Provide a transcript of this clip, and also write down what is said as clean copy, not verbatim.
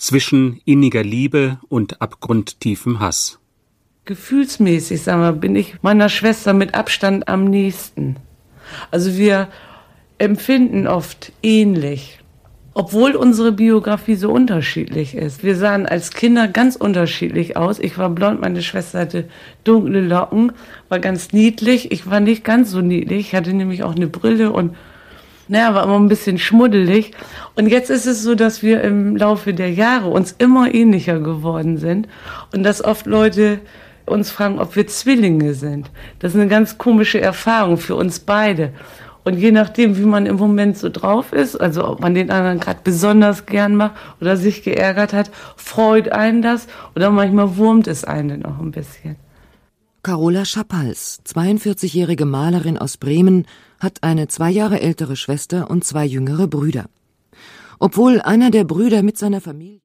zwischen inniger Liebe und abgrundtiefem Hass. Gefühlsmäßig, sagen wir, bin ich meiner Schwester mit Abstand am nächsten. Also wir empfinden oft ähnlich, obwohl unsere Biografie so unterschiedlich ist. Wir sahen als Kinder ganz unterschiedlich aus. Ich war blond, meine Schwester hatte dunkle Locken, war ganz niedlich. Ich war nicht ganz so niedlich, ich hatte nämlich auch eine Brille und war immer ein bisschen schmuddelig. Und jetzt ist es so, dass wir im Laufe der Jahre uns immer ähnlicher geworden sind und dass oft Leute uns fragen, ob wir Zwillinge sind. Das ist eine ganz komische Erfahrung für uns beide. Und je nachdem, wie man im Moment so drauf ist, also ob man den anderen gerade besonders gern macht oder sich geärgert hat, freut einen das oder manchmal wurmt es einen noch ein bisschen. Carola Schappals, 42-jährige Malerin aus Bremen, hat eine 2 Jahre ältere Schwester und 2 jüngere Brüder. Obwohl einer der Brüder mit seiner Familie